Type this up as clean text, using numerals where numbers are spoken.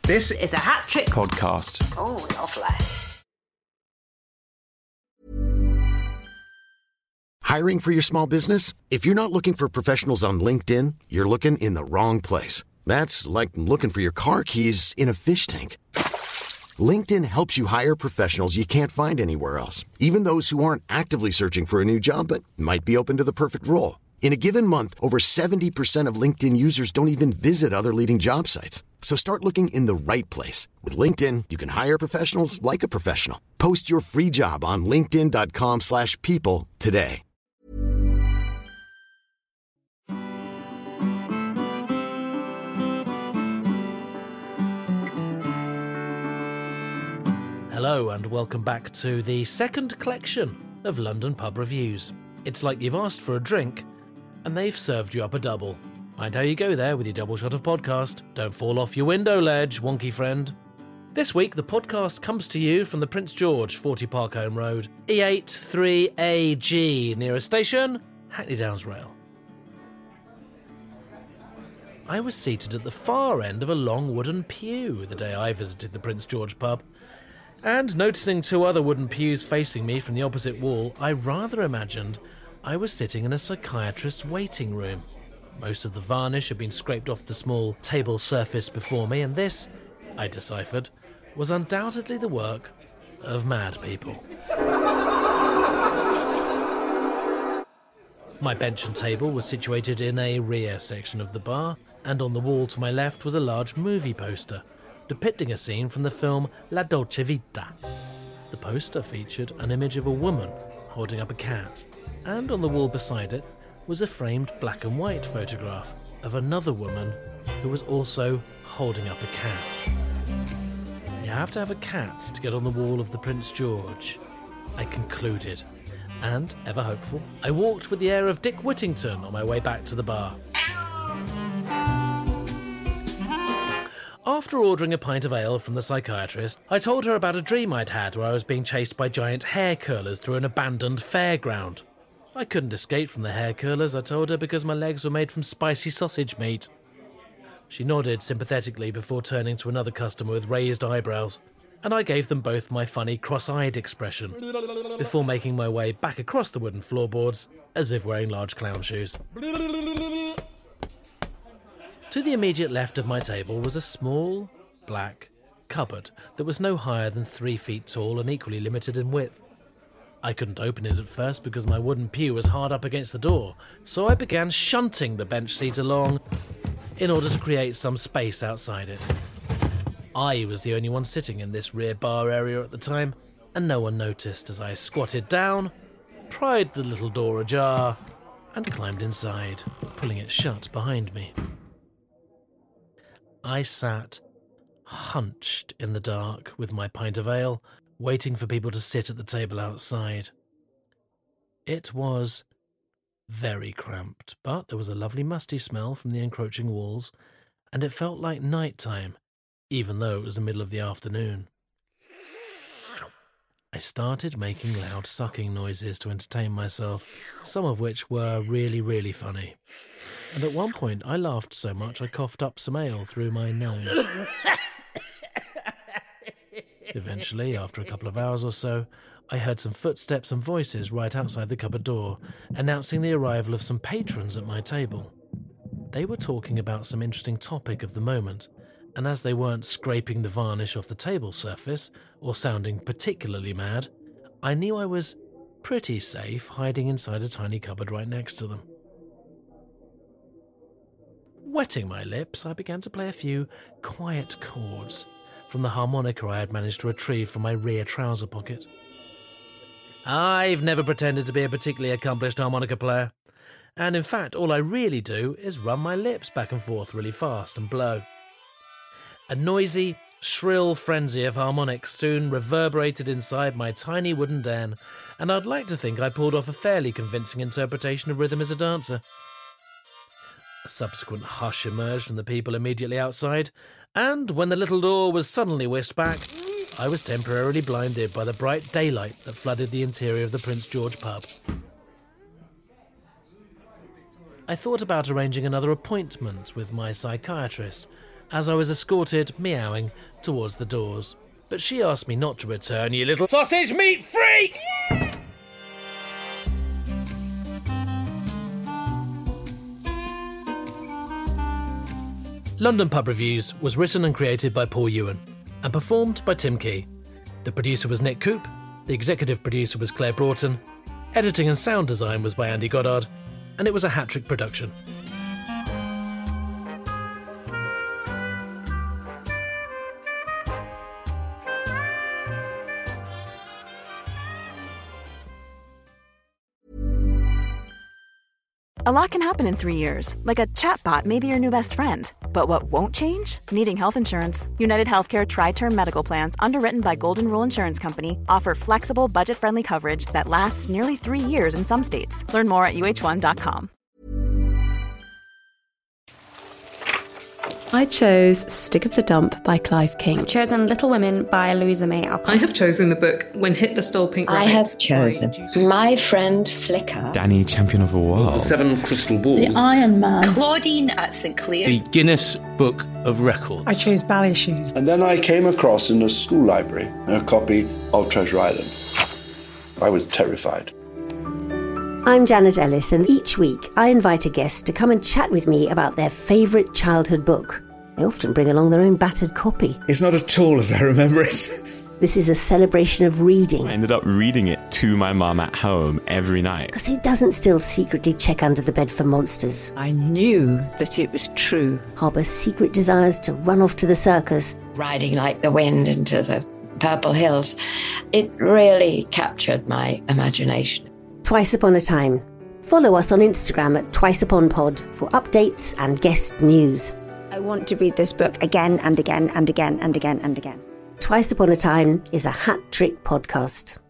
This is a hat trick podcast. Oh, lovely. Hiring for your small business? If you're not looking for professionals on LinkedIn, you're looking in the wrong place. That's like looking for your car keys in a fish tank. LinkedIn helps you hire professionals you can't find anywhere else, even those who aren't actively searching for a new job but might be open to the perfect role. In a given month, over 70% of LinkedIn users don't even visit other leading job sites. So start looking in the right place. With LinkedIn, you can hire professionals like a professional. Post your free job on linkedin.com/people today. Hello and welcome back to the second collection of London Pub Reviews. It's like you've asked for a drink and they've served you up a double. Mind how you go there with your double shot of podcast. Don't fall off your window ledge, wonky friend. This week the podcast comes to you from the Prince George, 40 Parkholme Road, E8 3AG, nearest station, Hackney Downs Rail. I was seated at the far end of a long wooden pew the day I visited the Prince George pub. And noticing two other wooden pews facing me from the opposite wall, I rather imagined I was sitting in a psychiatrist's waiting room. Most of the varnish had been scraped off the small table surface before me, and this, I deciphered, was undoubtedly the work of mad people. My bench and table was situated in a rear section of the bar, and on the wall to my left was a large movie poster depicting a scene from the film La Dolce Vita. The poster featured an image of a woman holding up a cat, and on the wall beside it was a framed black and white photograph of another woman who was also holding up a cat. You have to have a cat to get on the wall of the Prince George, I concluded, and, ever hopeful, I walked with the air of Dick Whittington on my way back to the bar. After ordering a pint of ale from the psychiatrist, I told her about a dream I'd had where I was being chased by giant hair curlers through an abandoned fairground. I couldn't escape from the hair curlers, I told her, because my legs were made from spicy sausage meat. She nodded sympathetically before turning to another customer with raised eyebrows, and I gave them both my funny cross-eyed expression, before making my way back across the wooden floorboards, as if wearing large clown shoes. To the immediate left of my table was a small, black cupboard that was no higher than 3 feet tall and equally limited in width. I couldn't open it at first because my wooden pew was hard up against the door, so I began shunting the bench seat along in order to create some space outside it. I was the only one sitting in this rear bar area at the time, and no one noticed as I squatted down, pried the little door ajar, and climbed inside, pulling it shut behind me. I sat hunched in the dark with my pint of ale, waiting for people to sit at the table outside. It was very cramped, but there was a lovely musty smell from the encroaching walls, and it felt like night time, even though it was the middle of the afternoon. I started making loud sucking noises to entertain myself, some of which were really, really funny. And at one point I laughed so much I coughed up some ale through my nose. Eventually, after a couple of hours or so, I heard some footsteps and voices right outside the cupboard door, announcing the arrival of some patrons at my table. They were talking about some interesting topic of the moment, and as they weren't scraping the varnish off the table surface, or sounding particularly mad, I knew I was pretty safe hiding inside a tiny cupboard right next to them. Wetting my lips, I began to play a few quiet chords from the harmonica I had managed to retrieve from my rear trouser pocket. I've never pretended to be a particularly accomplished harmonica player, and in fact all I really do is run my lips back and forth really fast and blow. A noisy, shrill frenzy of harmonics soon reverberated inside my tiny wooden den, and I'd like to think I pulled off a fairly convincing interpretation of rhythm as a dancer. A subsequent hush emerged from the people immediately outside, and when the little door was suddenly whisked back, I was temporarily blinded by the bright daylight that flooded the interior of the Prince George pub. I thought about arranging another appointment with my psychiatrist, as I was escorted, meowing, towards the doors. But she asked me not to return, you little sausage meat freak! London Pub Reviews was written and created by Paul Ewan and performed by Tim Key. The producer was Nick Coop, the executive producer was Claire Broughton, editing and sound design was by Andy Goddard, and it was a hat-trick production. A lot can happen in 3 years, like a chatbot may be your new best friend. But what won't change? Needing health insurance. United Healthcare Tri-Term Medical Plans, underwritten by Golden Rule Insurance Company, offer flexible, budget-friendly coverage that lasts nearly 3 years in some states. Learn more at uh1.com. I chose Stick of the Dump by Clive King. I've chosen Little Women by Louisa May Alcott. I have chosen the book When Hitler Stole Pink Rabbit. I have chosen My Friend Flicker. Danny, Champion of the World. The Seven Crystal Balls. The Iron Man. Claudine at St Clear's. The Guinness Book of Records. I chose Ballet Shoes. And then I came across in a school library a copy of Treasure Island. I was terrified. I'm Janet Ellis, and each week I invite a guest to come and chat with me about their favourite childhood book. They often bring along their own battered copy. It's not at all as I remember it. This is a celebration of reading. I ended up reading it to my mum at home every night. Because who doesn't still secretly check under the bed for monsters? I knew that it was true. Harbour secret desires to run off to the circus. Riding like the wind into the purple hills. It really captured my imagination. Twice Upon a Time. Follow us on Instagram at TwiceUponPod for updates and guest news. I want to read this book again and again and again and again and again. Twice Upon a Time is a hat-trick podcast.